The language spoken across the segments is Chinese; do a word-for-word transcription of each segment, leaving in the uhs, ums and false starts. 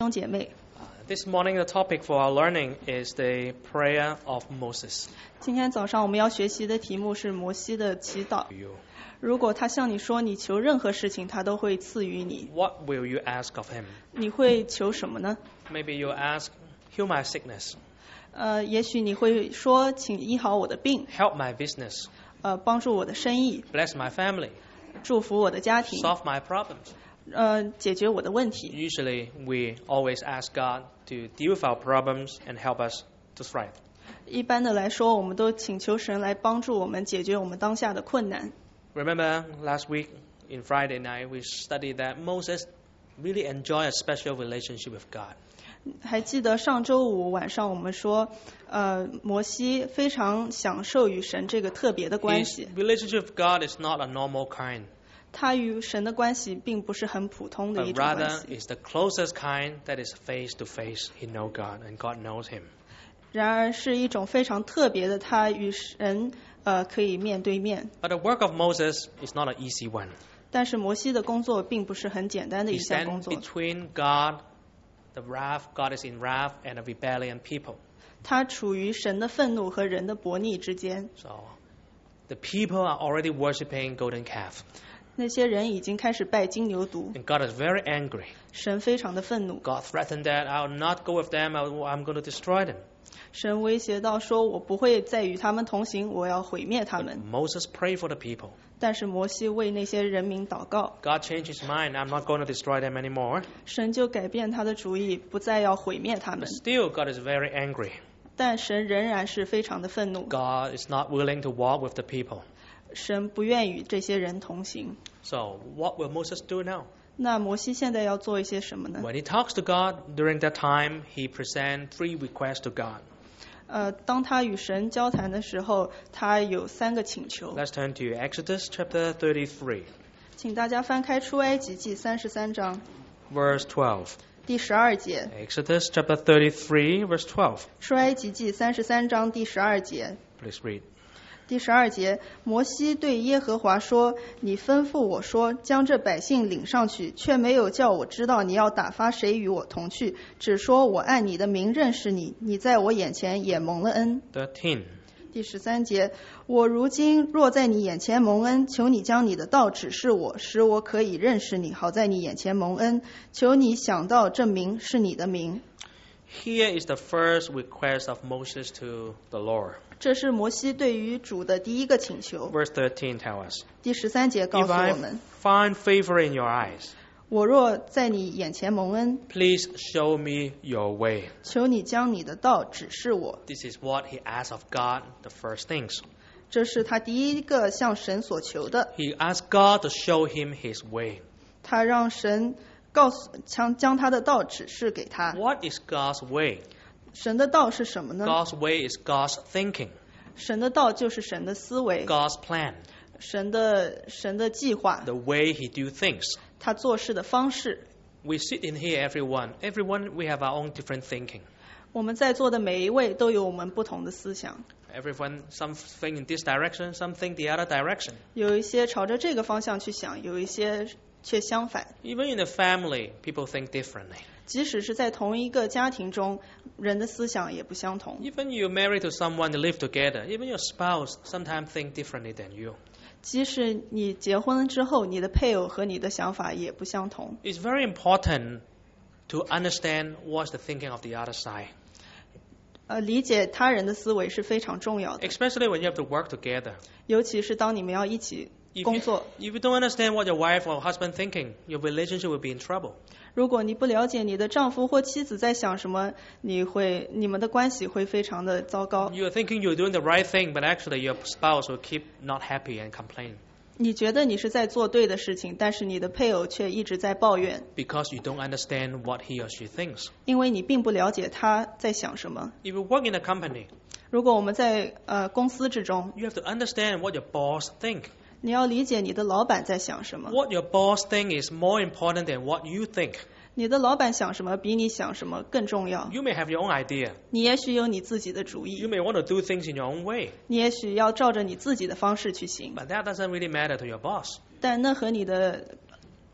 兄姐妹。 This morning the topic for our learning is the prayer of Moses. 今天早上我们要学习的题目是摩西的祈祷。如果他向你说你求任何事情，他都会赐予你。 What will you ask of him? 你会求什么呢？ Maybe you ask, heal my sickness. 呃，也许你会说，请医好我的病。 Help my business. 呃，帮助我的生意。 Bless my family. 祝福我的家庭。 Solve my problems. 呃，解决我的问题。 Usually we always ask God to deal with our problems and help us to thrive. 一般的来说，我们都请求神来帮助我们解决我们当下的困难。 Remember last week in Friday night we studied that Moses really enjoyed a special relationship with God. 还记得上周五晚上我们说，呃，摩西非常享受与神这个特别的关 His 系。 relationship with God is not a normal kind, 他与神的关系并不是很普通的一 but 种关 rather 系， is the closest kind that is face to face. He knows God and God knows him. 然而是一种非常特别的，他与神呃可以面对面。 But the work of Moses is not an easy one. 但是摩西的工作并不是很简单的 He 一项工 stands 作， between God, the wrath, God is in wrath, and a rebellion people. 他处于神的愤怒和人的悖逆之间。 So the people are already worshiping golden calf. 那些人已经开始拜金牛犊， And God is very angry. 神非常的愤怒。 God threatened that I will not go with them, I will- I'm going to destroy them. 神威胁到说：“我不会再与他们同行，我要毁灭他 But 们。 Moses prayed for the people. ” 但是摩西为那些人民祷告， God changed his mind. I'm not going to destroy them anymore. 神就改变他的主意，不再要毁灭他们 But。still, God is very angry. 但神仍然是非常的愤怒， God is not willing to walk with the people. 神不愿与这些人同行。 So what will Moses do now? 那摩西现在要做一些什么呢？ When he talks to God, during that time, he presents three requests to God. 呃，当他与神交谈的时候，他有三个请求。 Let's turn to Exodus chapter thirty-three, 请大家翻开出埃及记三十三章 verse twelve. 第十二节。 Exodus chapter thirty-three, verse twelve. 出埃及记三十三章第十二节。 Please read. 第十二节，摩西对耶和华说：“你吩咐我说，将这百姓领上去，却没有叫我知道你要打发谁与我同去，只说我按你的名认识你，你在我眼前也蒙了恩。” thirteen. 第十三节，我如今若在你眼前蒙恩，求你将你的道指示我，使我可以认识你，好在你眼前蒙恩。求你想到这名是你的名。 Here is the first request of Moses to the Lord. 这是摩西对于主的第一个请求。 Verse thirteen tells us, 第十三节告 If 诉 I 我们， find favor in your eyes, 我若在你眼前蒙恩， please show me your way. 求你将你的道指示我。 This is what he asked of God, the first things. 这是他第一个向神所求的。 He asked God to show him his way. 他让神告诉将将他的道指示给他。 What is God's way? 神的道是什么呢？ God's way is God's thinking, 神的道就是神的思维， God's plan, 神的神的计划， the way he do things. 他做事的方式。 We sit in here, everyone. Everyone, we have our own different thinking. 我们在座的每一位都有我们不同的思想， Everyone, some think in this direction, some think the other direction. 有一些朝着这个方向去想，有一些却相反。 Even in the family, people think differently. 即使是在同一个家庭中，人的思想也不相同。 Even you're married to someone to live together, even your spouse sometimes think differently than you. 即使你结婚了之后，你的配偶和你的想法也不相同。 It's very important to understand what's the thinking of the other side. 呃，理解他人的思维是非常重要的， Especially when you have to work together. 尤其是当你们要一起 If 工 you, 作。 if you don't understand what your wife or husband thinking, your relationship will be in trouble. 如果你不了解你的丈夫或妻子在想什么，你会你们的关系会非常的糟糕。 You're thinking you're doing the right thing, but actually your spouse will keep not happy and complain. 你觉得你是在做对的事情，但是你的配偶却一直在抱怨， Because you don't understand what he or she thinks. 因为你并不了解他在想什么。 If you work in a company, 如果我们在呃公司之中， you have to understand what your boss think. 你要理解你的老板在想什么。 What your boss think is more important than what you think. 你的老板想什么比你想什么更重要。 You may have your own idea. 你也许有你自己的主 You 意， may want to do things in your own way. 你也许要照着你自己的方式去行， But that doesn't really matter to your boss. 但那和你的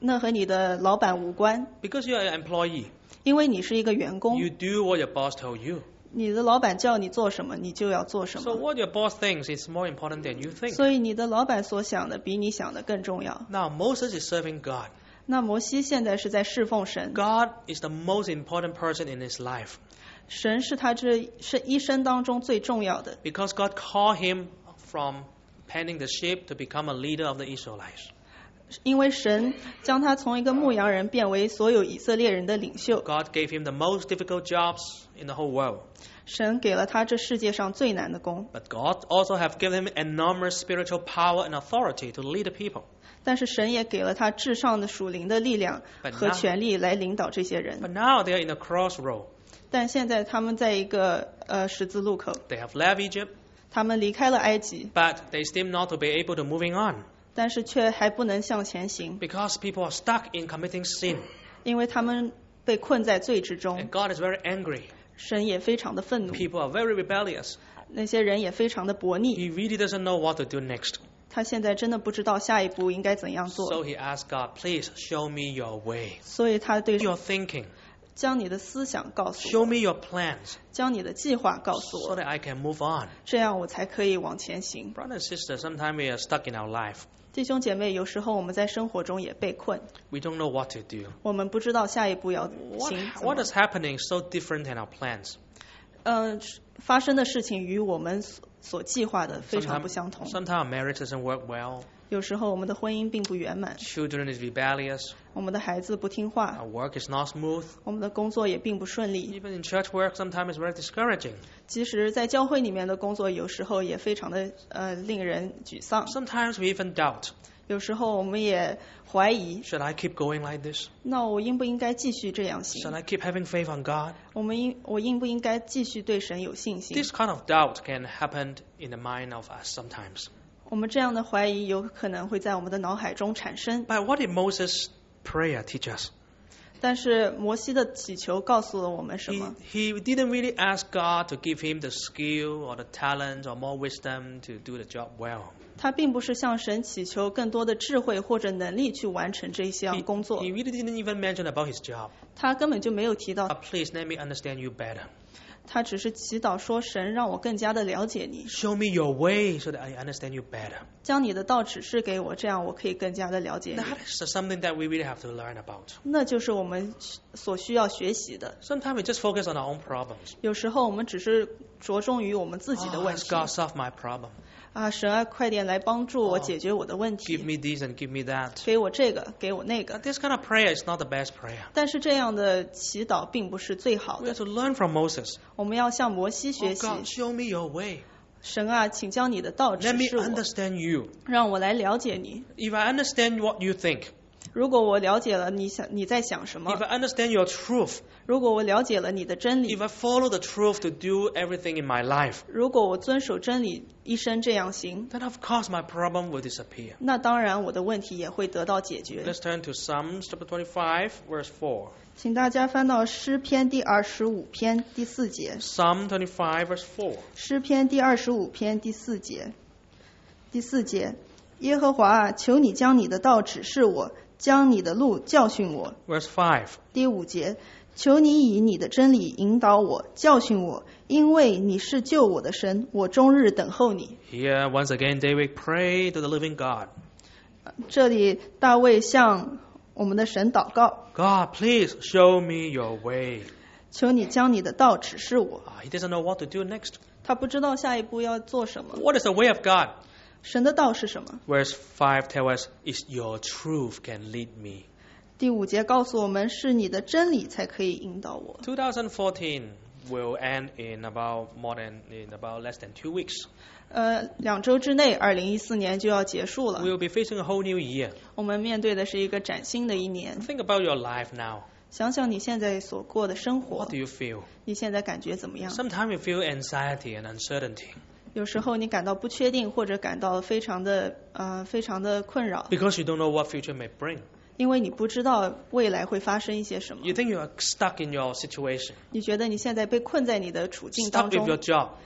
那和你的老板无关， Because you are an employee, 因为你是一个员工， you do what your boss told you. 你的老板叫你做什么，你就要做什 So 么。 what your boss thinks is more important than you think. 所以你的老板所想的比你想的更重要。 Now Moses is serving God. 那摩西现在是在侍奉神， God is the most important person in his life 神是他这是一生当中最重要的， because God called him from penning the sheep to become a leader of the Israelites. 因为神将他从一个牧羊人变为所有以色列人的领袖， God gave him the most difficult jobs in the whole world. 神给了他这世界上最难的工， But God also have given him enormous spiritual power and authority to lead the people. 但是神也给了他至上的属灵的力量 But 和 now- 权力来领导这些人。 But now they are in a crossroad. 但现在他们在一个呃十字路口， They have left Egypt, 他们离开了埃及， but they seem not to be able to moving on 但是却还不能向前行， because people are stuck in committing sin. 因为他们被困在罪之 And 中， God is very angry. 神也非常的愤怒， People are very rebellious. 那些人也非常的悖逆， He really doesn't know what to do next. 他现在真的不知道下一步应该怎样 So 做， he asked God, please show me your way, 所以他对 your thinking. 将你的思想告诉 Show 我， me your plans 将你的计划告诉 so 我， that I can move on. 这样我才可以往前行。 Brothers and sisters, sometimes we are stuck in our life. 弟兄姐妹，有时候我们在生活中也被困， We don't know what to do. 我们不知道下一步要 What, 行怎 what 么 is happening so different than our plans? 呃，发生的事情与我们所所计划的非常不 Sometimes, 相同。 sometimes our marriage doesn't work well. 有时候我们的婚姻并不圆满， Children is rebellious. 我们的孩子不听话， Our work is not smooth. 我们的工作也并不顺利。 Even in church work, sometimes it's very discouraging. 即使在教会里面的工作，有时候也非常的呃令人沮丧。 Sometimes we even doubt, 有时候我们也怀疑， should I keep going like this? 那我应不应该继续这样 Should 行？ I keep having faith on God? 我们应我应不应该继续对神有信心？ This kind of doubt can happen in the mind of us sometimes. 我们这样的怀疑有可能会在我们的脑海中产生。 But what did Moses' prayer teach us? 但是摩西的祈求告诉了我们什 He, 么？ he didn't really ask God to give him the skill or the talent or more wisdom to do the job well. 他并不是向神祈求更多的智慧或者能力去完成这 He, 项工作， he really didn't even mention about his job. 他根本就没有提 Uh, 到， please let me understand you better. 他只是祈祷说神让我更加的了解你， Show me your way so that I understand you better. 将你的道指示给我，这样我可以更加的了解你。 That is something that we really have to learn about. 那就是我们所需要学习的。 Sometimes we just focus on our own problems. 有时候我们只是着重于我们自己的 Oh, 问 ask 题 God solve my problem. 啊，神啊，快点来帮助我解决我的问 Give 题， me this and give me that. 给我这个，给我那 But 个。 this kind of prayer is not the best prayer. 但是这样的祈祷并不是最好 We 的 have，to learn from Moses. 我们要向摩西 Oh 学习。 God, show me your way. 神啊，请将你的道 Let 指 me 示我， understand you. 让我来了解你。 If I understand what you think, 如果我了解了你想你在想什 if 么， I understand your truth, 如果我了解了你的真理 if，I follow the truth to do everything in my life, 如果我遵守真理，一生这样行， then of course my problem will disappear. 那当然我的问题也会得到解决。 Let's turn to Psalms chapter twenty-five, verse four. 请大家翻到诗篇第二十五篇第四节。 Psalm twenty-five, verse four. 诗篇第二十五篇第四节，第四节，耶和华啊，求你将你的道指示我，将你的路教训我。 Verse five. 第五节，求你以你的真理引导我，教训我，因为你是救我的神，我终日等候你。 Here, once again, David prayed to the living God. 这里大卫向我们的神祷告， God, please show me your way. 求你将你的道指示我。 Ah, he doesn't know what to do next. 他不知道下一步要做什么， What is the way of God? 神的道是什么？ Verse five tells us, is your truth can lead me. 第五节告诉我们，是你的真理才可以引导我。 twenty fourteen will end in about more than in about less than two weeks. 呃，两周之内，二零一四年就要结束了。 We'll be facing a whole new year. 我们面对的是一个崭新的一年。 Think about your life now. 想想你现在所过的生活 What do，you feel? 你现在感觉怎么样？ Sometimes you feel anxiety and uncertainty 有时候你感到不确定，或者感到非常的呃非常的困扰， because you don't know what future may bring. 因为你不知道未来会发生一些什么 You。think you are stuck in your situation, 你觉得你现在被困在你的处境 stuck 当 with your 中， job,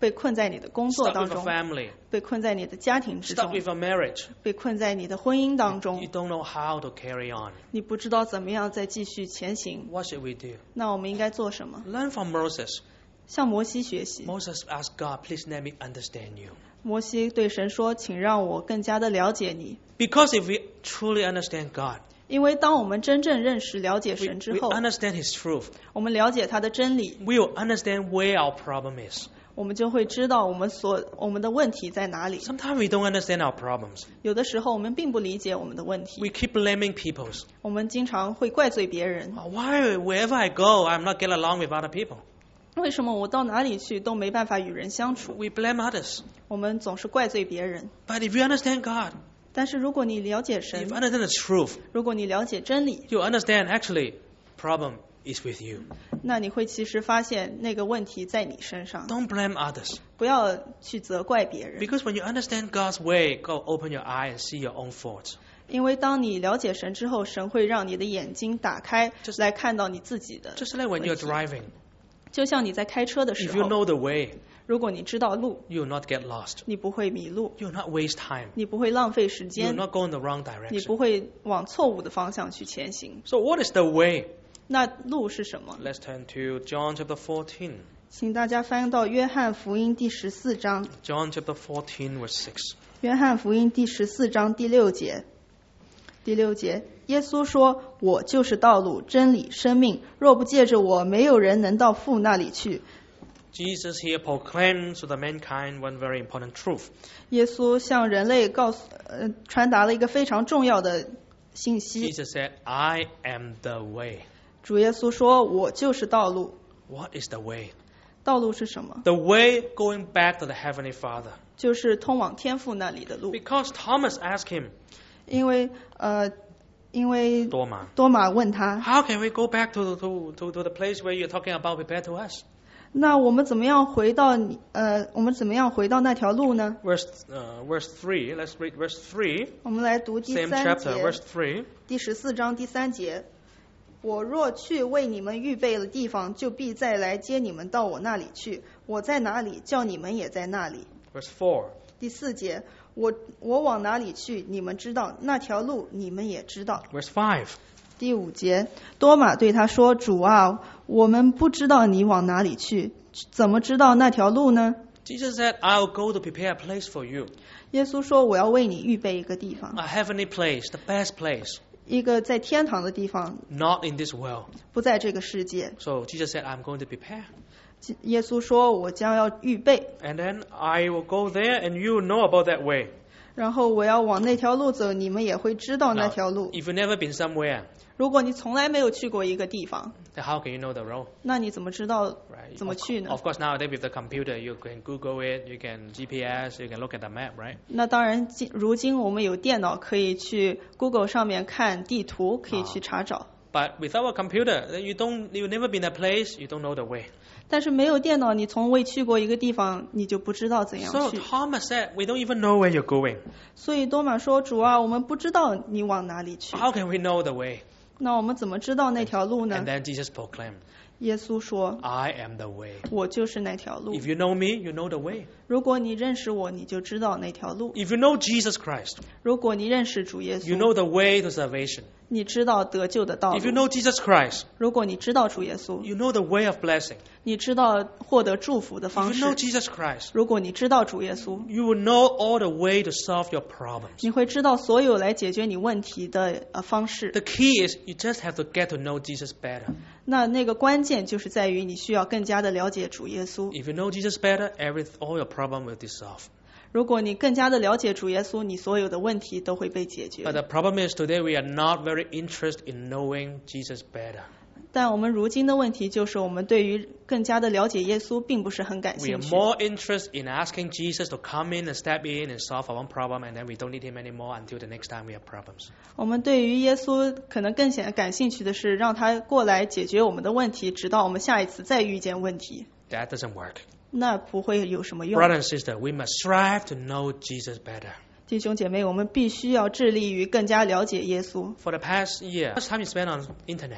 被困在你的工作 stuck 当 with a 中， family, 被困在你的家庭之 stuck 中， with a marriage. 被困在你的婚姻当 You 中， don't know how to carry on. 你不知道怎么样再继续前行。 What should we do? 那我们应该做什么？ Learn from Moses. 向摩西学习。 Moses asked God, please let me understand you. 摩西对神说：“请让我更加的了解你。 Because if we truly understand God, 因为当我们真正认识、了解 we, 神之 we 后， understand His truth. 我们了解他的真理， We will understand where our problem is. 我们就会知道我们所我们的问题在哪里。 Sometimes we don't understand our problems. 有的时候我们并不理解我们的问题， We keep blaming people. 我们经常会怪罪别人。 Why, wherever I go, I'm not getting along with other people. 为什么我到哪里去都没办法与人相处？ We blame others. 我们总是怪罪别人。 But if you understand God, 但是如果你了解 if 神 you，understand the truth, 如果你了解真理， you understand actually problem is with you. 那你会其实发现那个问题在你身上。 Don't blame others. 不要去责怪别人， Because when you understand God's way, God open your eye and see your own faults. 因为当你了解神之后，神会让你的眼睛打开， Just- 来看到你自己的。 Just like when you're driving, 就像你在开车的 if 时 you 候， know the way, 如果你知道路， you will not get lost. 你不会迷路， You will not waste time. 你不会浪费时 You will 间， not go in the wrong 你 direction. 不会往错误的方向去前行。 So what is the way? 那路是什么？ Let's turn to John chapter fourteen. 请大家翻到约翰福音第十四章， John chapter fourteen, verse six. 约翰福音第十四章第六节。第六节，耶稣说：“我就是道路、真理、生命，若不借着我，没有人能到父那里去。” Jesus here proclaims to the mankind one very important truth. 耶稣向人类告诉呃传达了一个非常重要的信息。 Jesus said, I am the way. 主耶稣说：“我就是道路。 What is the way? ” 道路是什么？ The way going back to the Heavenly Father. 就是通往天父那里的路。 Because Thomas asked him, 因为呃，因为 Doma, 多马问他， how can we go back to, to, to, to the place where you're talking about prepare to us? 那我们怎么样回到你呃，我们怎么样回到那条路呢？ Verse, uh, verse three, let's read verse three, 我们来读第 same 三 chapter, 节， verse three. 第十四章第三节。我若去为你们预备了地方，就必再来接你们到我那里去。我在哪里，叫你们也在那里。 Verse four, 第四节，我我往哪里去，你们知道；那条路你们也知道。 verse five. 第五节，多马对他说：“主啊，我们不知道你往哪里去，怎么知道那条路呢 Jesus said, I'll go to prepare a place for you. ？” 耶稣说：“我要为你预备一个地方， A heavenly place, the best place. 一个在天堂的地方， Not in this world. 不在这个世界。 So Jesus said, I'm going to prepare. ” 耶稣说：“我将要预备， And then I will go there and you will know about that way. 然后我要往那条路走，你们也会知道那 Now, 条路。 if you've never been somewhere, 如果你从来没有去过一个地方， then how can you know the road? 那你怎么知道 Right? 怎么 Of, 去呢？ of course, nowadays with the computer, you can Google it, you can G P S, you can look at the map, right? 那当然，今如今我们有电脑，可以去 Google 上面看地图，可以去查找。 But without a computer, then you don't, you've never been a place, you don't know the way. 但是没有电脑，你从未去过一个地方，你就不知道怎样 So 去。 Thomas said, we don't even know where you're going. 所以多马说：“主啊，我们不知道你往哪里去， How can we know the way? 那我们怎么知道那条路 And 呢 then Jesus proclaimed, ？” 耶稣说 I am the way.：“ 我就是那条路。 If you know me, you know the way. 如果你认识我，你就知道那条路； If you know Jesus Christ, 如果你认识主耶 you 稣， know the way to salvation. 你知道得救的道 If you 路； know Jesus Christ, 如果你知道主耶稣， you know the way of blessing. 你知道获得祝福的 If 方 you 式； know Jesus Christ, 如果你知道主耶稣， you will know all the way to solve your problems. 你会知道所有来解决你问题的呃方式。 The key is you just have to get to know Jesus better. 那那个关键就是在于你需要更加的了解主耶稣。 If you know Jesus better, every, all your problem will dissolve. 如果你更加的了解主耶稣，你所有的问题都会被解决 But。the problem is today we are not very interested in knowing Jesus better. 但我们如今的问题就是，我们对于更加的了解耶稣并不是很感 We 兴 are 趣。 more interested in asking Jesus to come in and step in and solve our own problem, and then we don't need him anymore until the next time we have problems. 我们对于耶稣可能更显感兴趣的是，让他过来解决我们的问题，直到我们下一次再遇见问题。 That doesn't work. 那不会有什么用。 Brother and sister, we must strive to know Jesus better. 弟兄姐妹，我们必须要致力于更加了解耶稣。 For the past year, how much time you spend on internet?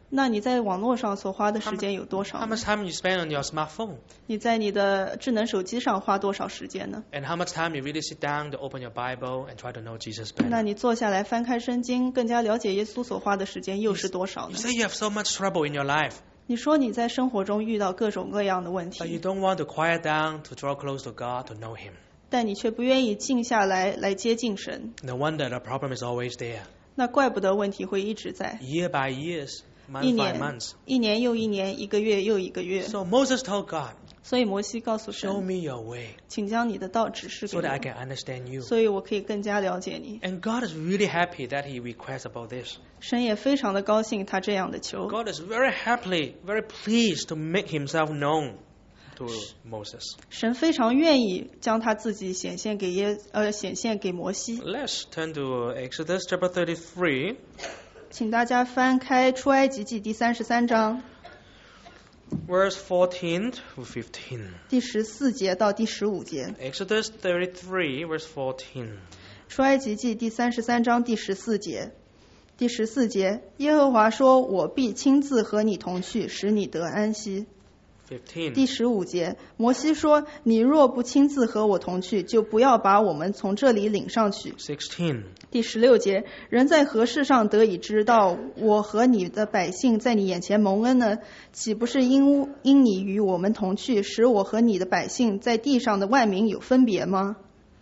那你在网络上所花的时间有多少 How 呢？ much time you spend on your smartphone? 你在你的智能手机上花多少时间呢？ And how much time you really sit down to open your Bible and try to know Jesus 那 better? 你坐下来翻开圣经，更加了解耶稣所花的时间又是多少 You 呢？ say you have so much trouble in your life, 你说你在生活中遇到各种各样的问 but you 题， don't want to quiet down to draw close to God to know Him. 但你却不愿意静下来来接近神， No wonder the problem is always there. 那怪不得问题会一直在， Year by years, 一 month by 年 month. 一年又一年，一个月又一个月。 So Moses told God, 所以摩西告诉 show 神， me your way 请将你的道指示给 so that I 我， can understand you. 所以我可以更加了解你。 And God is really happy that He requests about this. 神也非常的高兴他这样的求， God is very happily, very pleased to make Himself known to Moses. 神非常愿意将他自己显现给耶呃显现给摩西。 Let's turn to Exodus chapter thirty-three, 请大家翻开出埃及记第三十三章 verse fourteen to fifteen. 第十四节到第十五节。 Exodus thirty-three, verse fourteen. 出埃及记第三十三章第十四节。第十四节，耶和华说：“我必亲自和你同去，使你得安息。” fifteen. 第十五节，摩西说：“你若不亲自和我同去，就不要把我们从这里领上去。” sixteen. 第十六节，人在何事上得以知道我和你的百姓在你眼前蒙恩呢？岂不是因因你与我们同去，使我和你的百姓在地上的万民有分别吗？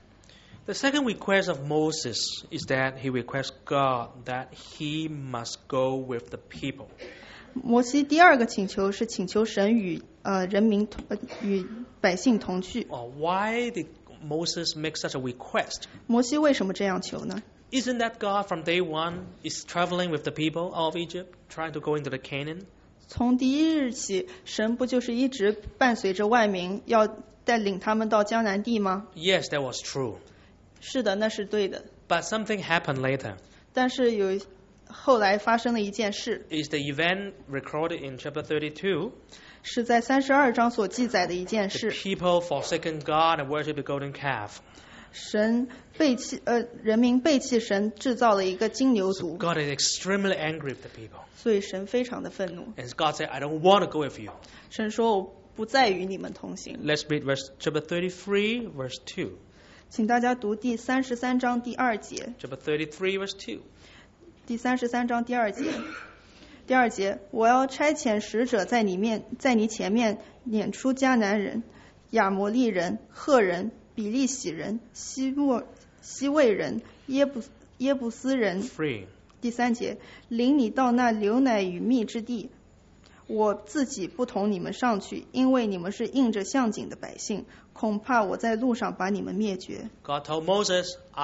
The second request of Moses is that he requests God that he must go with the people. 摩西第二个请求是请求神与呃人民同呃与百姓同去。 Or why did Moses make such a request? 摩西为什么这样求呢？ Isn't that God from day one is traveling with the people of Egypt, trying to go into the Canaan? 从第一日起，神不就是一直伴随着万民，要带领他们到迦南地吗？ Yes, that was true. 是的，那是对的。 But something happened later. 但是有后来发生了一件事， Is the event recorded in chapter thirty-two? 是在三十二章所记载的一件 The 事。 people forsaken God and worship the golden calf. 神背弃呃，人民背弃神，制造了一个金牛犊， God is extremely angry with the people. 所以神非常的愤怒。 And God said, I don't want to go with you. 神说：“我不再与你们同行。 Let's read verse, chapter thirty-three, verse two. ” 请大家读第三十三章第二节。 Chapter thirty-three, verse two. 第三十三章第二节，第二节，我要差遣使者在你面，在你前面撵出迦南人、亚摩利人、赫人、比利洗人、西莫西魏人、耶布耶布斯人。 Three. 第三节，领你到那流奶与蜜之地，我自己不同你们上去，因为你们是应着向景的百姓，恐怕我在路上把你们灭绝。 God told Moses,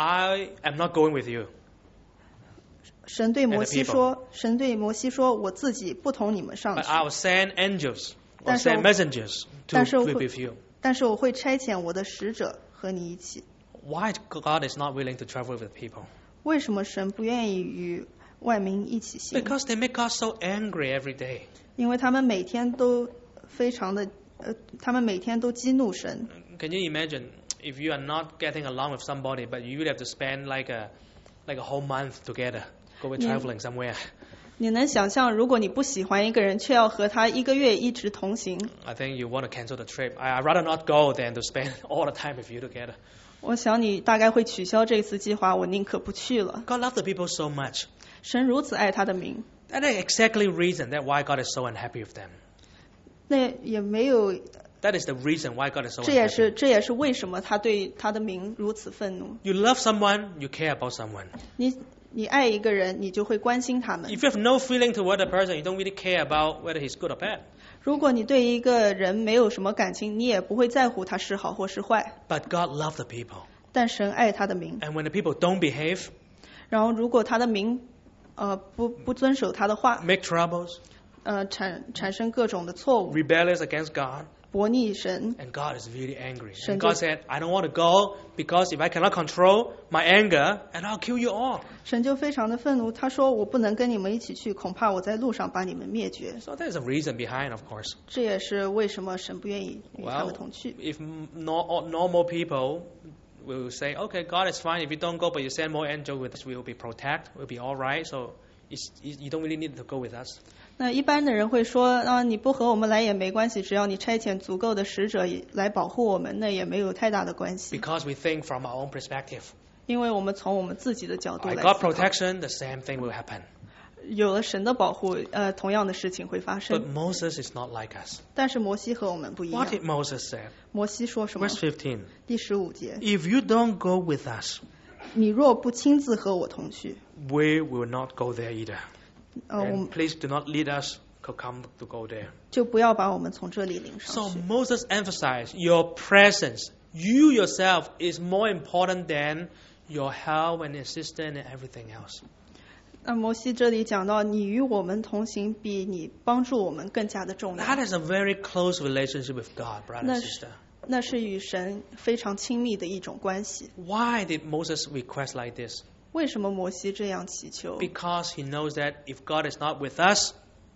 I am not going with you. 神对摩西说：“神对摩西说，我自己不同你们上 But 去， I will send angels or 但是我- send messengers to 但是我- be with you. 但是我会差遣我的使者和你一起。” Why God is not willing to travel with people? 为什么神不愿意与万民一起行？ Because they make God so angry every day. 因为他们每天都非常的呃，他们每天都激怒神。 Can you imagine if you are not getting along with somebody, but you really have to spend like a like a whole month together, going Yeah. traveling somewhere? 你能想象，如果你不喜欢一个人，却要和他一个月一直同行， I think you want to cancel the trip. I I'd rather not go than to spend all the time with you together. 我想你大概会取消这次计划，我宁可不去了。 God loves the people so much. 神如此爱他的名， That is exactly reason that why God is so unhappy with them. 那也没有， That is the reason why God is so 这也是 unhappy. 这也是为什么他对他的名如此愤怒。 You love someone, you care about someone. 你你爱一个人，你就会关心他们。 If you have no feeling toward a person, you don't really care about whether he's good or bad. 如果你对一个人没有什么感情，你也不会在乎他是好或是坏。 But God loves the people. 但神爱他的名， And when the people don't behave, 然后如果他的名，呃，不不遵守他的话， make troubles, 呃，产产生各种的错误， rebellious against God, 悖逆神， and God is really angry. 神 And God 就- said, I don't want to go because if I cannot control my anger, and I'll kill you all. 神就非常的愤怒。他说：“我不能跟你们一起去，恐怕我在路上把你们灭绝。 So there's a reason behind, of course. ” 这也是为什么神不愿意与他 Well, 们同去。 if no, normal people will say, okay, God is fine. If you don't go, but you send more angels with us, we will be protect. We'll be all right. So it's, you don't really need to go with us. 那一般的人会说啊，你不和我们来也没关系，只要你差遣足够的使者来保护我们，那也没有太大的关系。 Because we think from our own perspective. 因为我们从我们自己的角度 I 来 got 思考， protection, the same thing will happen. 有了神的保护，呃，同样的事情会发 But 生。 Moses is not like us. 但是摩西和我们不一 What 样。 did Moses say? 摩西说什么？ Verse fifteen. 第十五节， If you don't go with us, 你若不亲自和我同去， we will not go there either. 呃，我 And 们 please do not lead us to come to go there. 就不要把我们从这里领 So 上去。 Moses emphasized your presence. You yourself is more important than your help and assistance and everything else. 那摩西这里讲到，你与我们同行，比你帮助我们更加的重要。 That is a very close relationship with God, brother and 那 sister. 是那是与神非常亲密的一种关系。 Why did Moses request like this? 为什么摩西这样祈求？ Because he knows that if God is not with us,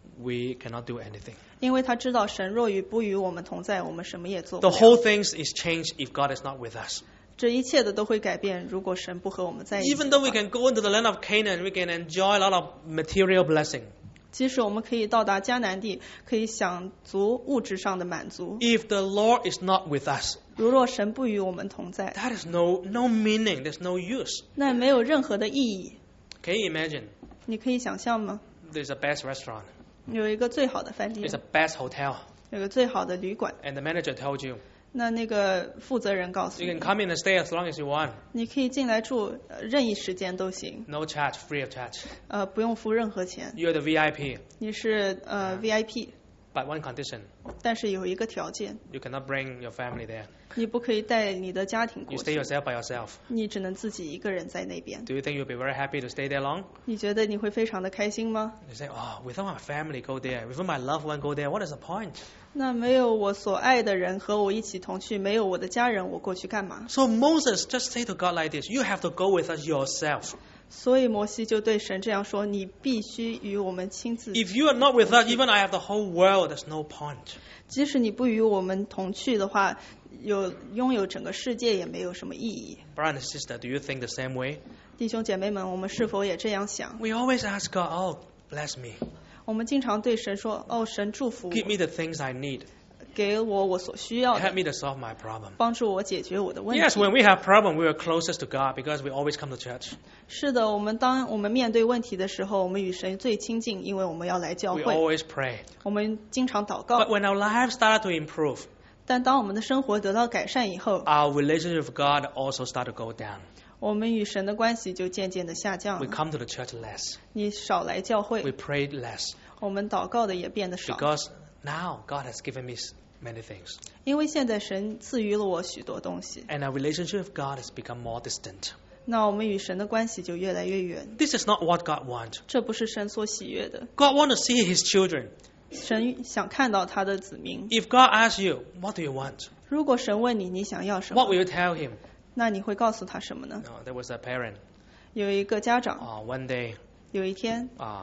we cannot do anything. 因为他知道神若与不与我们同在，我们什么也做不 The 了。 whole thing is changed if God is not with us. 这一切的都会改变，如果神不和我们在一起的话。 Even though we can go into the land of Canaan, we can enjoy a lot of material blessing. 即使我们可以到达迦南地，可以享足物质上的满足， If the Lord is not with us, 如若神不与我们同在， that is no, no meaning, there's no use. 那没有任何的意义。 Can you imagine? 你可以想象吗？ There's a best restaurant, 有一个最好的饭店 there's，a best hotel, 有个最好的旅馆， and the manager told you, 那那个负责人告诉 you 你 can，come in and stay as long as you want. 你可以进来住，呃任意时间都行， No charge, free of charge. 呃，不用付任何钱。 You're the V I P, 你是呃 V I P， but one condition, 但是有一个条件， you cannot bring your family there. 你不可以带你的家庭 You 过 stay 去， yourself by yourself. 你只能自己一个人在那边。 Do you think you'll be very happy to stay there long? 你觉得你会非常的开心吗？ You say, oh, without my family go there, without my loved one go there, what is the point? 那没有我所爱的人和我一起同去，没有我的家人，我过去干嘛？ So Moses just say to God like this, you have to go with us yourself. 所以摩西就对神这样说：“你必须与我们亲自。 If you are not with us, even I have the whole world, there's no point. 即使你不与我们同去的话，有拥有整个世界也没有什么意义。 Brother and sister, do you think the same way? ” 弟兄姐妹们，我们是否也这样想？ We always ask God, oh, bless me. 我们经常对神说：“哦，神祝福 Give 我， me the things I need. 给我我所需要 Help 的， me to solve my problem. 帮助我解决我的问题。” Yes, when we have problem, we are closest to God because we always come to church. 是的，我们当我们面对问题的时候，我们与神最亲近，因为我们要来教 We 会， always pray. 我们经常祷 But 告。 when our lives started to improve, 但当我们的生活得到改善以后， our relationship with God also started to go down. 我们与神的关系就渐渐的下降 We 了。 come to the church less. 你少来教 We 会， pray less 我们祷告的也变得少， because now God has given me many things. 因为现在神赐予了我许多东西， And our relationship with God has become more distant. 那我们与神的关系就越来越远。 This is not what God wants. 这不是神所喜悦的。 God wants to see His children. 神想看到他的子民。 If God asks you, what do you want? 如果神问你你想要什 What 么， will you tell Him? 那你会告诉他什么呢？ No, there was a parent 有一个家长 uh, one day 有一天 uh,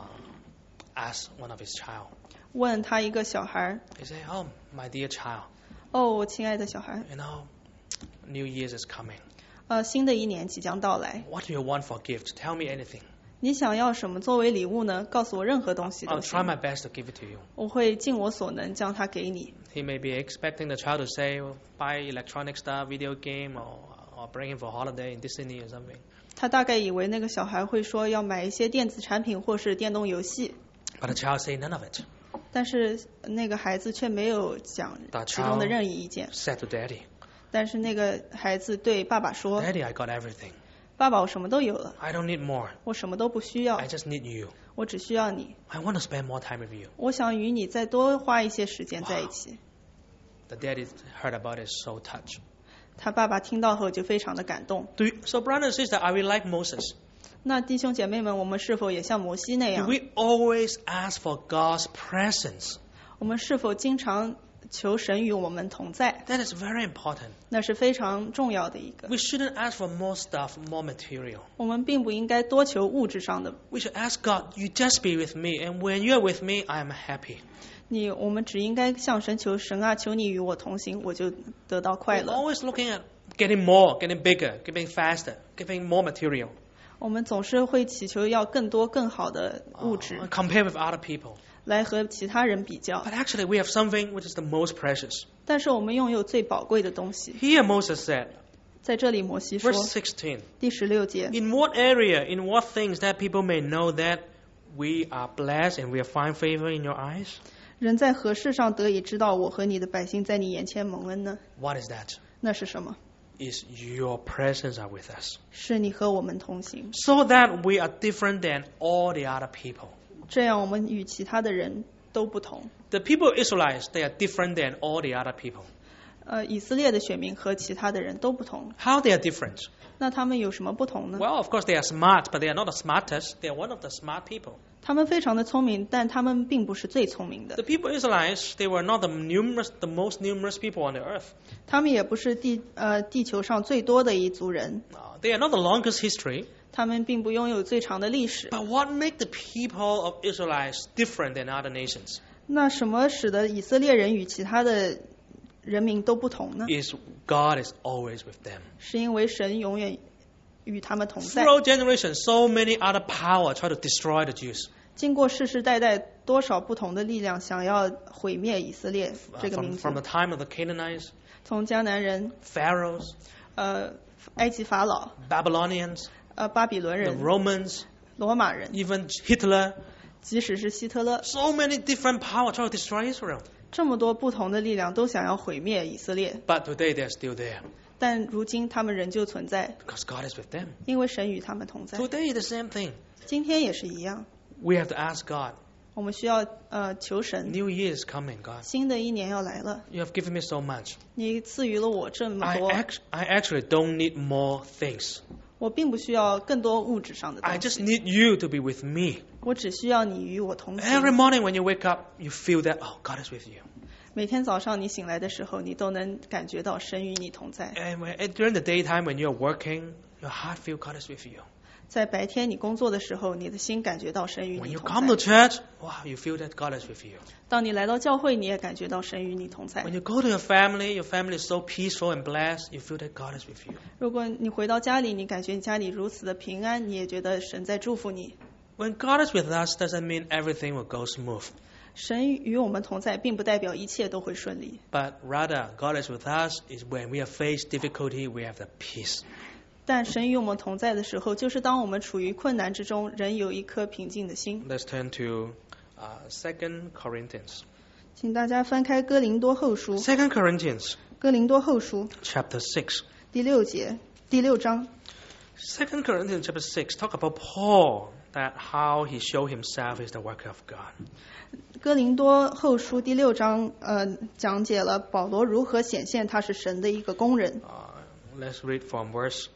asked one of his child. 问他一个小孩 He said, oh, my dear child, 哦，我亲爱的小孩， you know, New Year's is coming. 呃，新的一年即将到来， What do you want for gift? Tell me anything. 你想要什么作为礼物呢？告诉我任何东西 I'll 都 try 行， my best to give it to you. 我会尽我所能将它给你。 He may be expecting the child to say, well, buy electronic stuff, video game, or, or bring him for holiday in Disney or something. 他大概以为那个小孩会说要买一些电子产品或是电动游戏， But the child say none of it. 但是那个孩子却没有讲 The 其中的 child 任意意见。 said to daddy, 但是那个孩子对爸爸说 Daddy, I got everything. 爸爸，我什么都有了， I don't need more. 我什么都不需要 I，just need you. 我只需要你。 I want to spend more time with you. 我想与你再多花一些时间在一起。 The daddy heard about it, so touched. 他爸爸听到后就非常的感动。 Do you, so, brother and sister, are we like Moses? 那弟兄姐妹们，我们是否也像摩西那 Do 样？ we always ask for God's presence? 我们是否经常求神与我们同在？ That is very important. 那是非常重要的一个。 We shouldn't ask for more stuff, more material. 我们并不应该多求物质上的。 We should ask God, you just be with me, and when you're with me, I am happy. 你，我们只应该向神求，神啊，求你与我同行，我就得到快 We're 乐。 always looking at getting more, getting bigger, getting faster, getting more material. 我们总是会祈求要更多更好的物质 Uh, compare with other people. 来和其他人比较。 But actually, we have something which is the most precious. 但是我们拥有最宝贵的东西。 Here Moses said, 在这里摩西说 verse sixteen, 第十六节， in what area, in what things that people may know that we are blessed and we have find favor in your eyes? 人在何事上得以知道我和你的百姓在你眼前蒙恩呢？ What is that? 那是什么？ Is your presence are with us. 是你和我们同行， So that we are different than all the other people. 这样我们与其他的人都不同。 The people of Israelites, they are different than all the other people. 呃，以色列的选民和其他的人都不同。 How they are different? 那他们有什么不同呢？ Well, of course, they are smart, but they are not the smartest. They are one of the smart people. 他们非常的聪明，但他们并不是最聪明 The 的。 people of Israelites, they were not the numerous, the most numerous people on the earth. 他们也不是地呃地球上最多的一族人， Uh, they are not the longest history. 他们并不拥有最长的历史。 But what make the people of Israelites different than other nations? 那什么使得以色列人与其他的人民都不同呢？ Is God is always with them. 是因为神永远与他们同在。 Throughout generations, so many other power try to destroy the Jews. 经过世世代代多少不同的力量想要毁灭以色列 Uh, 这个 from, 民族 from，the time of the Canaanites, 从迦南人、 Pharaohs, 呃埃及法老、 Babylonians, 呃巴比伦 the 人、 Romans, 罗马人， even Hitler. 即使是希特勒， So many different power try to destroy Israel. 这么多不同的力量都想要毁灭以色列， But today they are still there 但如今他们仍旧存在， because God is with them. 因为神与他们同在。 Today the same thing. 今天也是一样， We have to ask God. 我们需要呃求神， New Year is coming, God. 新的一年要来了， You have given me so much. 你赐予了我这么 I, 多， act, I actually don't need more things. 我并不需要更多物质上的 I 东 just 西， need you to be with me. 我只需要你与我同 Every 行。 morning when you wake up, you feel that, oh, God is with you. 每天早上你醒来的时候，你都能感觉到神与你同在。 And, when, and during the daytime when you're working, your heart feels God is with you. 在白天你工作的时候，你的心感觉到神与 When 你 you 同 come to 在。 church, wow, you feel that God is with you. 当你来到教会，你也感觉到神与你同在 When。you go to your family, your family is so peaceful and blessed, you feel that God is with you. 如果你回到家里，你感觉你家里如此的平安，你也觉得神在祝福你。 When God is with us, doesn't mean everything will go smooth. 神与我们同在，并不代表一切都会顺利， But rather, God is with us is when we have faced difficulty, we have the peace. 但神与我们同在的时候，就是当我们处于困难之中，仍有一颗平静的心。 Let's turn to uh, Second Corinthians. 请大家翻开哥林多后书， Second Corinthians 哥林多后书 chapter six. 第六节第六章。 Second Corinthians chapter six talk about Paul, that how he showed himself is the work of God. 哥林多后书第六章，呃，讲解了保罗如何显现他是神的一个工人。 Uh, let's read from verse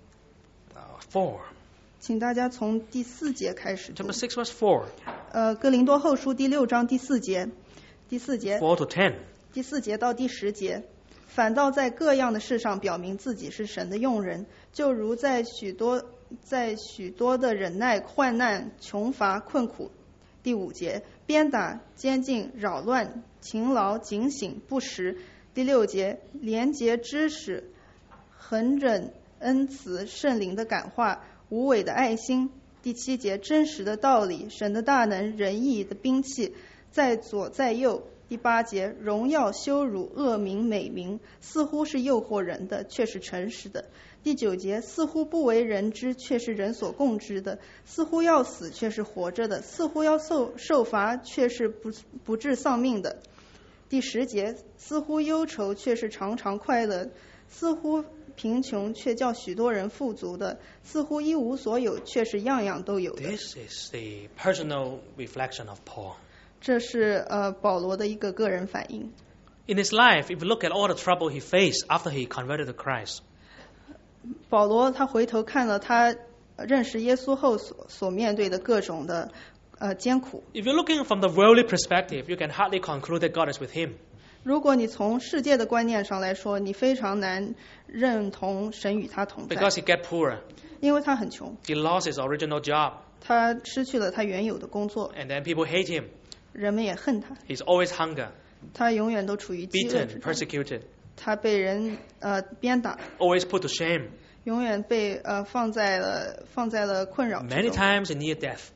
uh, four. 请大家从第四节开始读 Chapter。six verse four. 呃，哥林多后书第六章第四节，第四节， four to ten. 第四节到第十节，反倒在各样的事上表明自己是神的用人，就如在许多在许多的忍耐、患难、穷乏、困苦。第五节，鞭打、监禁、扰乱、勤劳、警醒、不时。第六节，廉洁知识、恒忍、恩慈、圣灵的感化、无伪的爱心。第七节，真实的道理、神的大能、仁义的兵器，在左在右。第八节，荣耀、羞辱、恶名、美名，似乎是诱惑人的，却是诚实的。第九节，似乎不为人知，却是人所共知的；似乎要死，却是活着的；似乎要受受罚，却是不不致丧命的。第十节，似乎忧愁，却是常常快乐；似乎贫穷，却叫许多人富足的；似乎一无所有，却是样样都有的。 This is the personal reflection of Paul. 这是呃保罗的一个个人反应。 In his life, if you look at all the trouble he faced after he converted to Christ, 保罗他回头看了他认识耶稣后所所面对的各种的呃艰苦。 if you're looking from the worldly perspective, you can hardly conclude that God is with him. 如果你从世界的观念上来说，你非常难认同神与他同在， Because he get poorer. 因为他很穷， He lost his original job. 他失去了他原有的工作， And then people hate him. 人们也恨他， He's always hunger, 他永远都处于饥饿 beaten, 之中， persecuted, 他被人呃鞭打， always put to shame. 永远被呃放在了放在了困扰之 Many 中， times near death.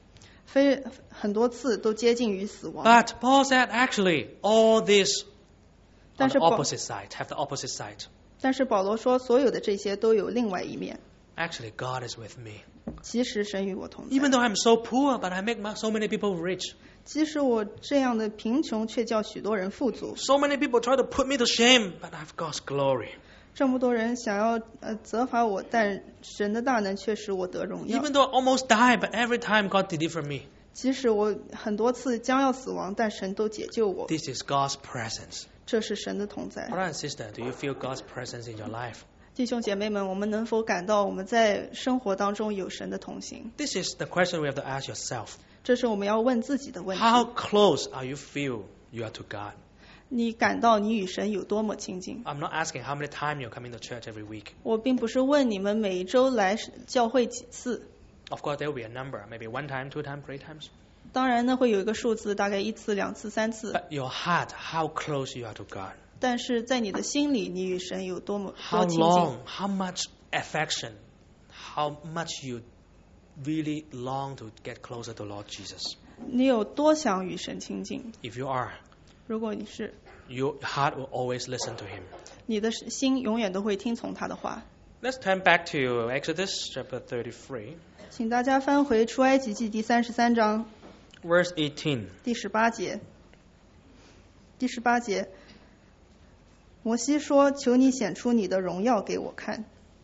非很多次都接近于死亡。 But Paul said, actually, all this on 但 the 是保 opposite side, have the opposite side. 但是保罗说，所有的这些都有另外一面。 Actually, God is with me. 其实神与我同在。 Even though I'm so poor, but I make ma- so many people rich. 即使我这样的贫穷，却叫许多人富足。 So many people try to put me to shame, but I've God's glory. 这么多人想要呃责罚我，但神的大能却使我得荣耀。 Even though I almost died, but every time God delivered me. 即使我很多次将要死亡，但神都解救我。 This is God's presence. 这是神的同在。 Brother and sister, do you feel God's presence in your life? 弟兄姐妹们，我们能否感到我们在生活当中有神的同行？ This is the question we have to ask yourself. 这是我们要问自己的问题。 How close are you feel you are to God? 你感到你与神有多么亲近？ I'm not asking how many times you're coming to church every week. 我并不是问你们每一周来教会几次， Of course, there will be a number, maybe one time, two times, three times. 当然呢会有一个数字，大概一次、两次、三次。 But your heart, how close you are to God? 但是在你的心里，你与神有多么 How 多亲近？ long, how much affection, how much you really long to get closer to Lord Jesus? 你有多想与神亲近？ If you are, 如果你是， your heart will always listen to Him. 你的心永远都会听从他的话。 Let's turn back to Exodus chapter thirty-three, 请大家翻回出埃及记第三十三章 verse eighteen. 第十八节。第十八节，摩西说：“求你显出你的荣耀给我看。”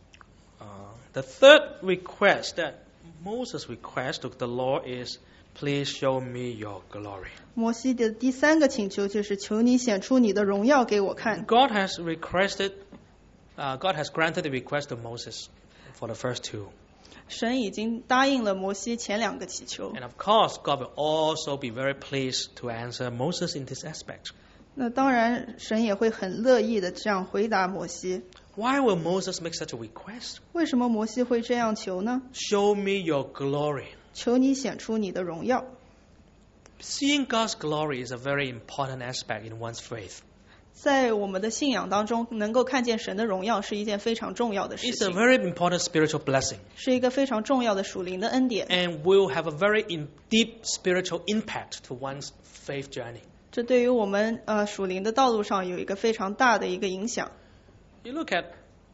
Uh, the third request that Moses requests to the Lord is, please show me your glory. 摩西的第三个请求就是求你显出你的荣耀给我看。 God has requested, uh, God has granted the request to Moses for the first two. 神已经答应了摩西前两个祈求。 And of course, God will also be very pleased to answer Moses in this aspect. 那当然，神也会很乐意的这样回答摩西。 Why will Moses make such a request? 为什么摩西会这样求呢？ Show me your glory. 求你显出你的荣耀。 Seeing God's glory is a very important aspect in one's faith. 在我们的信仰当中，能够看见神的荣耀是一件非常重要的事 It's a 情， very important spiritual blessing. 是一个非常重要的属灵的恩典。 And will have a very in deep spiritual impact to one's faith journey. 这对于我们呃属灵的道路上有一个非常大的一个影响。 You look at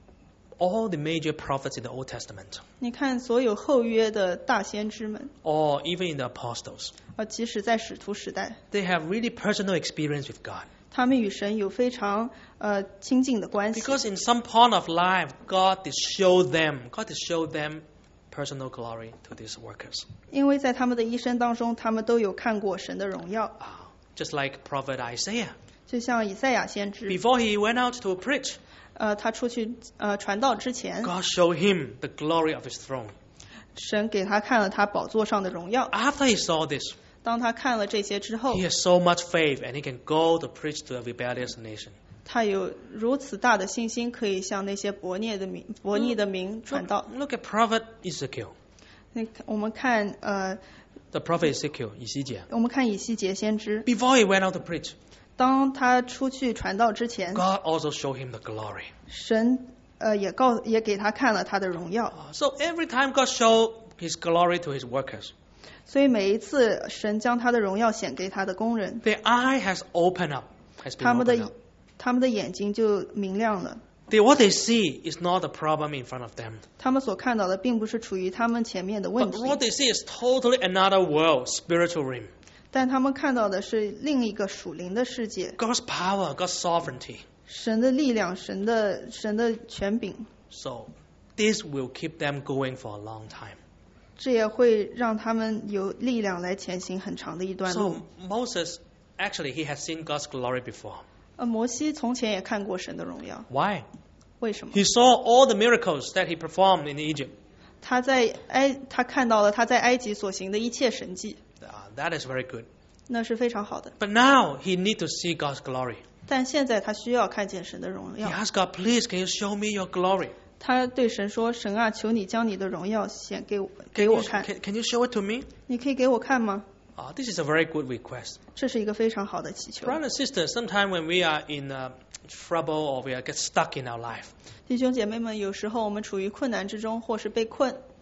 all the major prophets in the Old Testament, 你看所有后约的大先知们， or even in the apostles, 呃，即使在使徒时代， they have really personal experience with God. 他们与神有非常呃亲近的关系。 Because in some point of life, God did show them, God did show them personal glory to these workers. 因为在他们的一生当中，他们都有看过神的荣耀， Uh, just like Prophet Isaiah. 就像以赛亚先知， Before he went out to preach, 呃，他出去呃传道之前， God showed him the glory of his throne. 神给他看了他宝座上的荣耀。 After he saw this, 当他看了这些之后， he has so much faith and he can go to preach to a rebellious nation. 他有如此大的信心，可以向那些悖逆的民、悖逆的民传道。 Look, look at Prophet Ezekiel. 那我们看呃， The prophet Ezekiel, Ezekiel. 我们看以西结先知， Before he went out to preach, 当他出去传道之前， God also showed him the glory. 神呃也告也给他看了他的荣耀。 Uh, So every time God showed his glory to his workers, 所以每一次神将他的荣耀显给他的工人， their eye has opened up, has been 他们 opened 的 up. 他们的眼睛就明亮了。 They, what they see is not the problem in front of them. 他们所看到的并不是处于他们前面的问 But 题， what they see is totally another world, spiritual realm. 但他们看到的是另一个属灵的世界， God's power, God's sovereignty. 神的力量，神的神的权柄。 So this will keep them going for a long time. 这也会让他们有力量来前行很长的一段路。 So Moses, actually, he has seen God's glory before. 呃，摩西从前也看过神的荣耀， Why? 为什么？ He saw all the miracles that he performed in Egypt. 他在埃，他看到了他在埃及所行的一切神迹， Uh, that is very good. 那是非常好的。 But now he need to see God's glory. 但现在他需要看见神的荣 He 耀。 asked God, please, can you show me your glory? 他对神说：“神啊，求你将你的荣耀显给我 Can 给 you, 我看， can, can you show it to me? 你可以给我看吗 Uh, this is a very good request. 这是一个非常好的祈求。 Brothers and sisters, sometimes when we are in uh, trouble or we are get stuck in our life, 弟兄姐妹们，有时候我们处于困难之中，或是被困，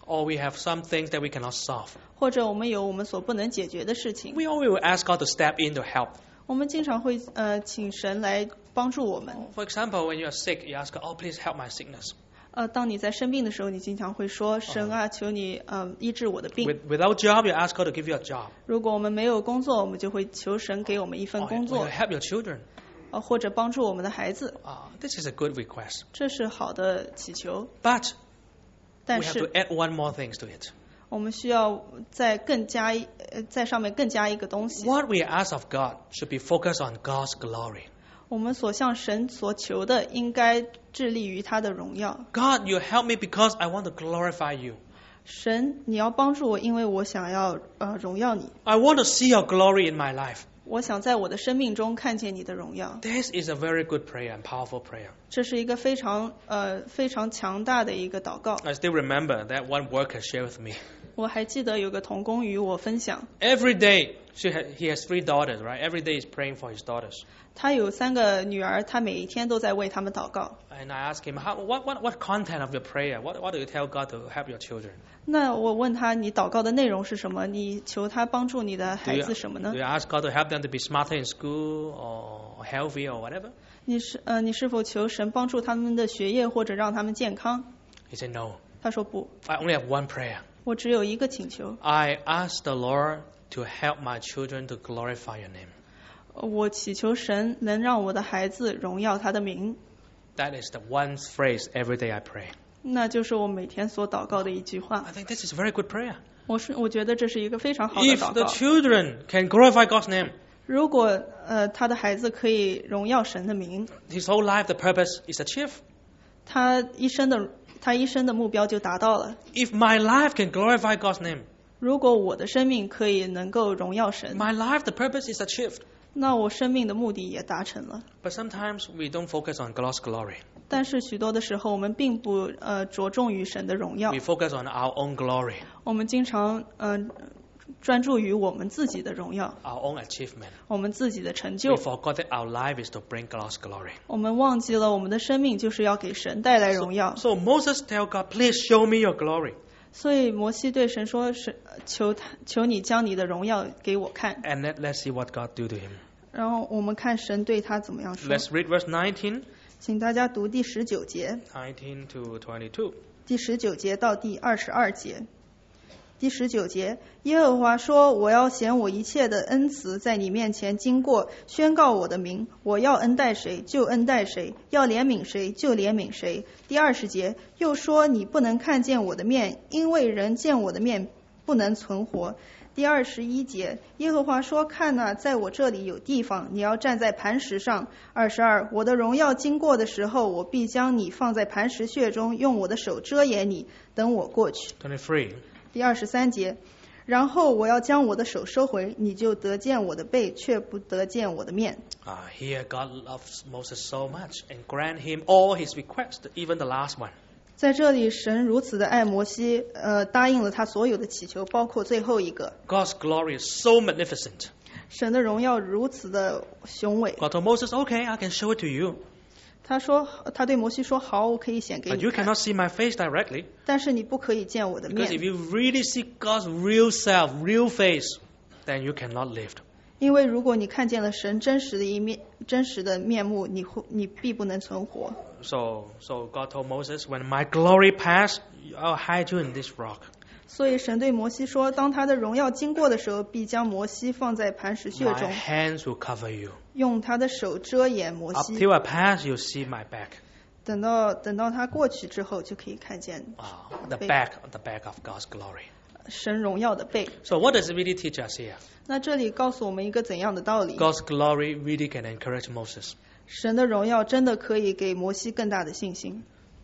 or we have some things that we cannot solve. 或者我们有我们所不能解决的事情， We always will ask God to step in to help. 我们经常会呃请神来帮助我们。 For example, when you are sick, you ask God, oh, please help my sickness. 呃，当你在生病的时候，你经常会说：“神啊，求你呃医治我的病。” With, without job, you ask God to give you a job. 如果我们没有工作，我们就会求神给我们一份 Or, 工 or 作 you，help your children. 呃，或者帮助我们的孩子， Uh, this is a good request. 这是好的祈求。 But 但 we have to 是 add one more thing to it. 我们需要再更加一呃在上面更加一个东西。 What we ask of God should be focused on God's glory. 我们所向神所求的，应该致力于他的荣耀。 God, you help me because I want to glorify you. 神，你要帮助我，因为我想要呃荣耀你， I want to see your glory in my life. 我想在我的生命中看见你的荣耀。 This is a very good prayer and powerful prayer. 这是一个非常呃非常强大的一个祷告。 I still remember that one worker shared with me. 我还记得有个童工与我分享， Every day, she ha- he has three daughters, right? Every day he's praying for his daughters. 他有三个女儿，他每一天都在为他们祷告。 And I asked him, How, what, what, what content of your prayer? What, what do you tell God to help your children? 那我问他，你祷告的内容是什么？你求他帮助你的 Do 孩 you, 子什么呢 do？you ask God to help them to be smarter in school or healthy or whatever? 你是呃，你是否求神帮助他们的学业或者让他们健康？ He said, No. 他说不， I only have one prayer. 我只有一个请求， I ask the Lord to help my children to glorify your name. 我祈求神能让我的孩子荣耀他的名。 That is the one phrase every day I pray. 那就是我每天所祷告的一句话 I。think this is a very good prayer. 我是我觉得这是一个非常好的 If 祷 the 告。 children can glorify God's name, 如果呃他的孩子可以荣耀神的名， his whole life, the purpose is achieved. 他一生的他一生的目标就达到了。 If my life can glorify God's name, 如果我的生命可以能够荣耀神， my life, the purpose is achieved. 那我生命的目的也达成了。 But sometimes we don't focus on God's glory. 但是许多的时候，我们并不呃着重于神的荣耀 We，focus on our own glory, 我们经常呃专注于我们自己的荣耀， our own achievement. 我们自己的成 We 就。 forgot that our life is to bring God's glory. 我们忘记了我们的生命就是要给神带来荣耀。 So Moses tell God, please show me your glory. 所以摩西对神说：“是求他求你将你的荣耀给我看。 And let, let's see what God do to him. ” 然后我们看神对他怎么样说。 Let's read verse nineteen, 请大家读第十九节， nineteen to twenty-two. 第十九节到第二十二节。第十九节，耶和华说：“我要显我一切的恩慈在你面前经过，宣告我的名。我要恩待谁就恩待谁，要怜悯谁就怜悯谁。”第二十节又说：“你不能看见我的面，因为人见我的面不能存活。”第二十一节，耶和华说：“看哪，在我这里有地方，你要站在磐石上。”二十二，我的荣耀经过的时候，我必将你放在磐石穴中，用我的手遮掩你，等我过去。 twenty-three. 第二十三节，然后我要将我的手收回，你就得见我的背，却不得见我的面。 Uh, here God loves Moses so much and grant him all his requests, even the last one. 在这里，神如此的爱摩西，呃，答应了他所有的祈求，包括最后一个。 God's glory is so magnificent. 神的荣耀如此的雄伟。 God told Moses, okay, I can show it to you. 他说，他对摩西说：“好，我可以显给 But 你 you 看， cannot see my face directly. 但是你不可以见我的 Because if 面， you really see God's real self, real face, then you cannot live. 因为如果你看见了神真实的一面、真实的面目，你会你必不能存活。” So, so God told Moses, when my glory pass, I'll hide you in this rock. 所以神对摩西说：“当他的荣耀经过的时候，必将摩西放在磐石穴 My 中， hands will cover you. 用他的手遮掩摩 Up 西。 till I pass, you'll see my back. 等到等到他过去之后，就可以看见 Ah, the Back. back, the back of God's glory. 神荣耀的背。 So what does it really teach us here? 那这里告诉我们一个怎样的道理？ God's glory really can encourage Moses. 神的荣耀真的可以给摩西更大的信心。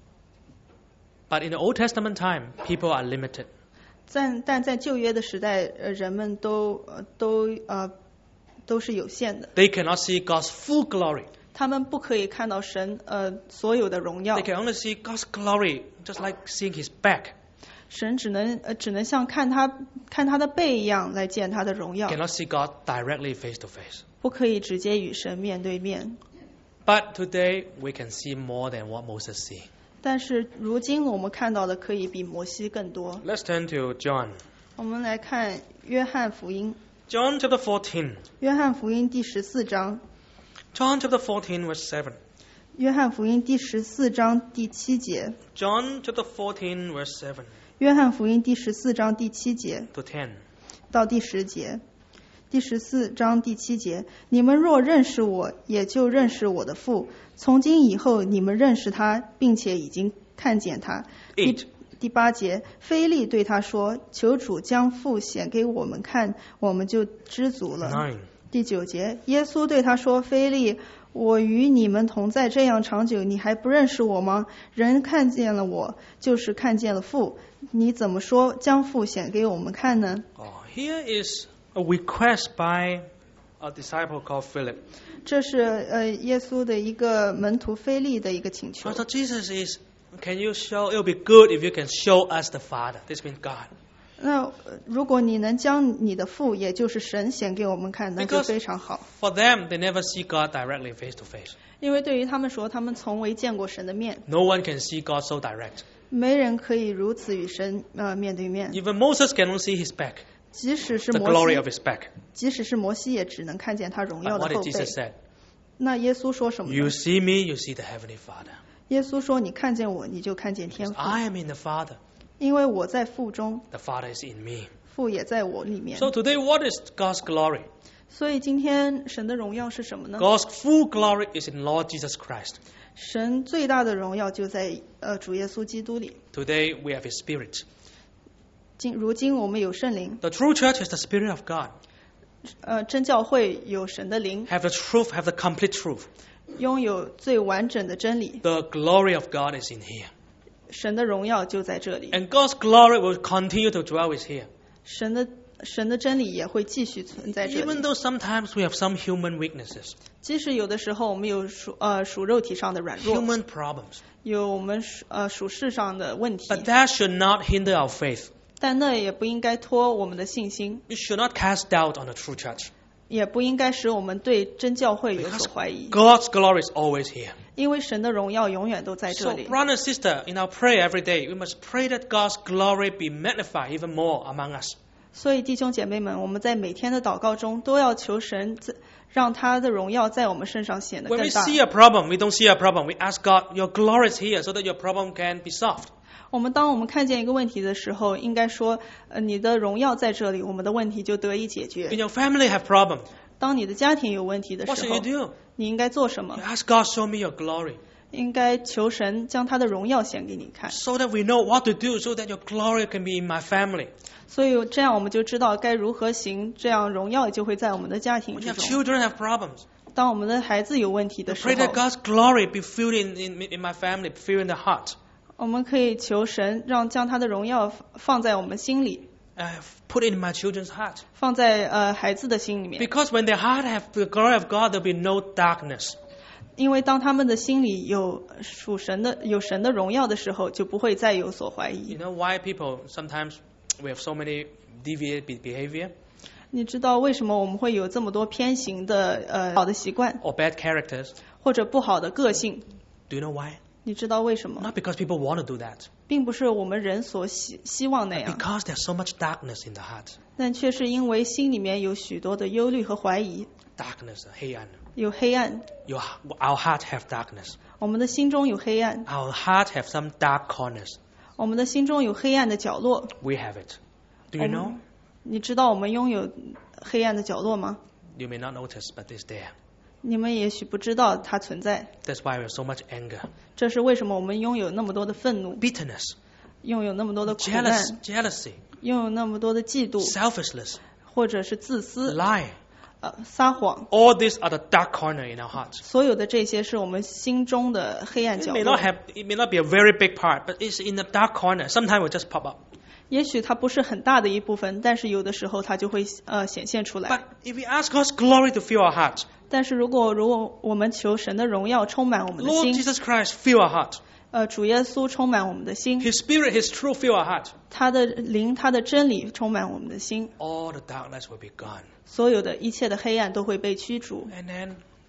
But in the Old Testament time, people are limited. 但但在旧约的时代，呃，人们都呃都呃都是有限的， They cannot see God's full glory. 他们不可以看到神呃所有的荣耀 They，can only see God's glory just like seeing his back. 神只能呃只能像看他看他的背一样来见他的荣耀， Cannot see God directly face to face. 不可以直接与神面对面。 But today we can see more than what Moses see. 但是如今我们看到的可以比摩西更多。 Let's turn to John. 我们来看约翰福音， John chapter fourteen. 约翰福音第十四章， John chapter fourteen verse seven. 约翰福音第十四章第七节， John chapter fourteen verse seven 约翰福音第十四章第七节 to ten. 到第十节。第十四章第七节，你们若认识我，也就认识我的父。从今以后，你们认识他，并且已经看见他。 Eight. 第第八节，腓利对他说：“求主将父显给我们看，我们就知足了。” Nine. 第九节，耶稣对他说：“腓利，我与你们同在这样长久，你还不认识我吗？人看见了我，就是看见了父。你怎么说将父显给我们看呢？” Oh, here is a request by a disciple called Philip. 这是呃耶稣的一个门徒腓利的一个请求。 So Jesus is, can you show, it will be good if you can show us the Father. This means God. 那呃如果你能将你的父，也就是神显给我们看，那就 Because 非常好。 For them, they never see God directly face to face. 因为对于他们说，他们从未见过神的面， No one can see God so direct. 没人可以如此与神呃面对面。 Even Moses cannot see his back, 即使是 the 摩 glory 西 of，his back. 即使是摩西也只能看见他荣 But 耀的 what 后 did 背 Jesus。say? 那耶稣说什么 You 呢？ see me, you see the Heavenly Father. 耶稣说：“你看见我，你就看见天 Because 父， I am in the Father. 因为我在父中， The Father is in me. 父也在我里面。” So today, what is God's glory? 所以今天神的荣耀是什么呢？ God's full glory is in Lord Jesus Christ. 神最大的荣耀就在呃主耶稣基督里。 Today, we have His Spirit. 今如今我们有圣灵， The true church is the Spirit of God. 呃真教会有神的灵， Have the truth, have the complete truth. 拥有最完整的真理。 The glory of God is in here. 神的荣耀就在这里， And God's glory will continue to dwell is here. 神的神的真理也会继续存在这 Even 里。 though sometimes we have some human weaknesses, 即使有的时候我们有属呃属肉体上的软弱， human problems. 有我们属呃属世上的问题， But that should not hinder our faith. 但那也不应该拖我们的信心， It should not cast doubt on the true church. 也不应该使我们对真教会有 Because 所怀疑， God's glory is always here. 因为神的荣耀永远都在这 So, 里。 brother and sister, in our prayer every day, we must pray that God's glory be magnified even more among us. 所以弟兄姐妹们，我们在每天的祷告中都要求神让他的荣耀在我们身上显得 When we 更大。 see a problem, we don't see a problem. We ask God, your glory is here so that your problem can be solved. 我们当我们看见一个问题的时候，应该说，呃，你的荣耀在这里，我们的问题就得以解 When 决。 your family have problem, 当你的家庭有问题的 what 时 should 候 you，do? 你应该做什 You 么？ ask God, show me your glory, 应该求神将他的荣耀显给你看。 so that we know what to do, so that your glory can be in my family. 所以这样我们就知道该如何行，这样荣耀就会在我们的家庭 When 之 your 中。 children have problems, 当我们的孩子有问题 we 的时 pray that 候， God's glory be filled in, in, in my family, filled in the heart. 我们可以求神让将他的荣耀放在我们心里， Uh, put it in my children's heart. 放在呃孩子的心里面。 Because when their heart have the glory of God, there'll be no darkness. 因为当他们的心里有属神的有神的荣耀的时候，就不会再有所怀 You 疑。 know why people sometimes we have so many deviant be- behavior 你知道为什么我们会有这么多偏行的呃好的习惯 or bad characters? 或者不好的个性？ Do you know why? 你知道为什么？ Not because people want to do that, 并不是我们人所希希望那样， because there's so much darkness in the heart. 但却是因为心里面有许多的忧虑和怀疑， Darkness, 黑暗. 有黑暗， Your, our heart have darkness. 我们的心中有黑暗， Our heart have some dark corners. 我们的心中有黑暗的角落。 We have it. Do you know? 你知道我们拥有黑暗的角落吗？ You may not notice, but it's there. 你们也许不知道它存在， That's why we have so much anger, 这是为什么我们拥有那么多的愤怒， bitterness, 拥有那么多的苦 jealous, 难， jealousy, 拥有那么多的嫉妒， selfishness, 或者是自私、 lie. 呃撒谎。 All these are the dark corner in our hearts. 所有的这些是我们心中的黑暗 It 角 may 落 not。have, it may not be a very big part, but it's in the dark corner. Sometimes it will just pop up. 也许它不是很大的一部分，但是有的时候它就会呃显现出 But 来。 if we ask God's glory to fill our heart, 但是如果如果我们求神的荣耀充满我们的 Lord 心， Jesus Christ fill our heart. 呃，主耶稣充满我们的心， His Spirit, His truth fill our heart. 他的灵、他的真理充满我们的心， All the darkness will be gone. 所有的一切的黑暗都会被驱逐， And then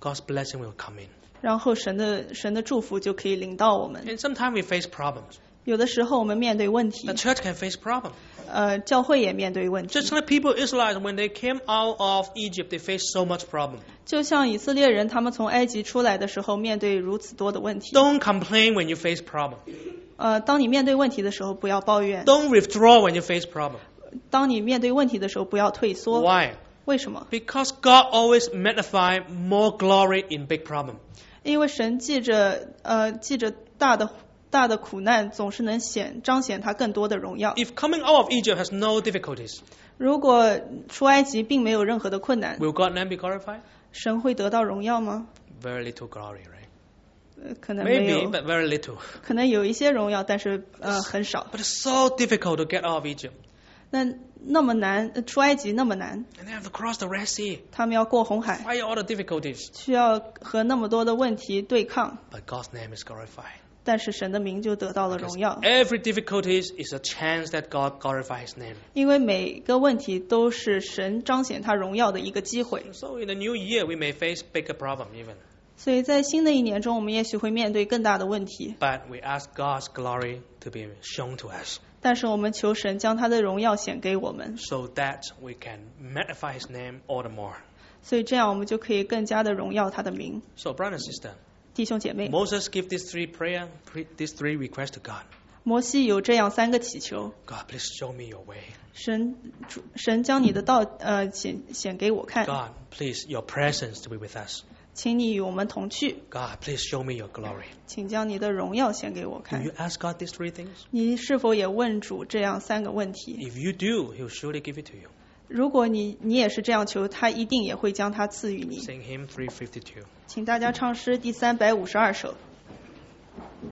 God's blessing will come in. 然后神的神的祝福就可以临到我们。 And sometimes we face problems. 有的时候我们面对问题 The，church can face problems. 呃，教会也面对问题。 Just like people Israelites, when they came out of Egypt, they faced so much problem. 就像以色列人，他们从埃及出来的时候，面对如此多的问题。 Don't complain when you face problem. 呃，当你面对问题的时候，不要抱怨； Don't withdraw when you face problem. 当你面对问题的时候，不要退缩。 Why? 为什么？ Because God always magnify more glory in big problem. 因为神记着呃记着大的大的苦难，总是能显彰显他更多的荣耀。 If coming out of Egypt has no difficulties, 如果出埃及并没有任何的困难， will God's name be glorified? 神会得到荣耀吗？ Very little glory, right? 呃，可能没 Maybe, 有， but very little. 可能有一些荣耀，但是呃很少。 But it's so difficult to get out of Egypt. 那那么难，呃出埃及那么难， And they have to cross the Red Sea, 他们要过红海， fight all the difficulties. 需要和那么多的问题对抗， But God's name is glorified. 但是神的名就得到了 Because 荣耀。 every difficulty is a chance that God glorify His name. 因为每个问题都是神彰显他荣耀的一个机会。 So in the new year, we may face bigger problem even. 所以在新的一年中，我们也许会面对更大的问题， But we ask God's glory to be shown to us, 但是我们求神将他的荣耀显给我们， so that we can magnify His name all the more. 所以这样我们就可以更加的荣耀他的名。 So, brother and sister, 弟兄姐妹， Moses gave these three prayer, these three requests to God. 摩西有这样三个祈求： God, please show me your way. 神主神将你的道呃显显给我看， God, please your presence to be with us. 请你与我们同去， God, please show me your glory. 请将你的荣耀显给我 Do 看 you。ask God these three things? 你是否也问主这样三个问题？ If you do, He'll surely give it to you. 如果你你也是这样求，他一定也会将它赐予你。 Sing hymn three fifty-two. 请大家唱诗第三百五十二首。